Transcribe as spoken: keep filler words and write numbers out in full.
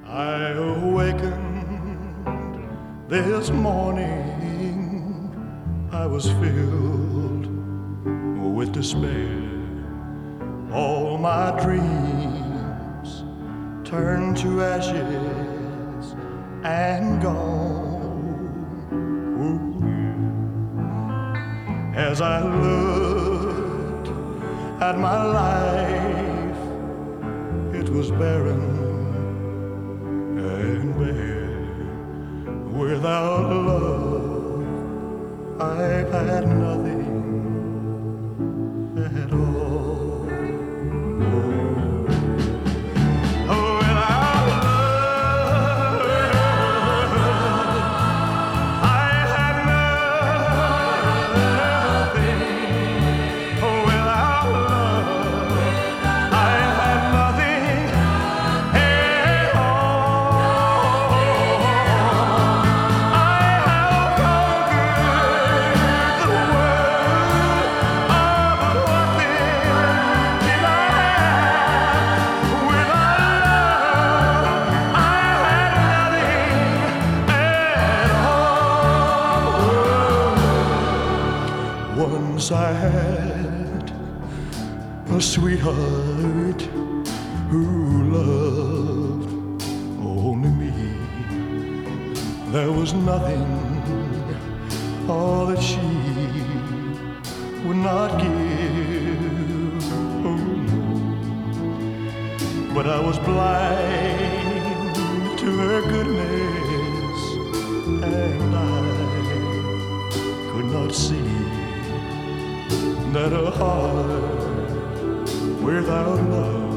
I awakened this morning, I was filled with despair. All my dreams turned to ashes and gone. Ooh, yeah. As I looked at my life, it was barren and bare. Without love, I had nothing at all. Oh, without love, I had nothing. Oh, without love, I had nothing at all. I have conquered the world, oh, but what then did I have? Without love, I had nothing at all. Once I had a sweetheart who loved only me. There was nothing, all that she would not give. Oh, no. But I was blind to her goodness, and I could not see that a heart without love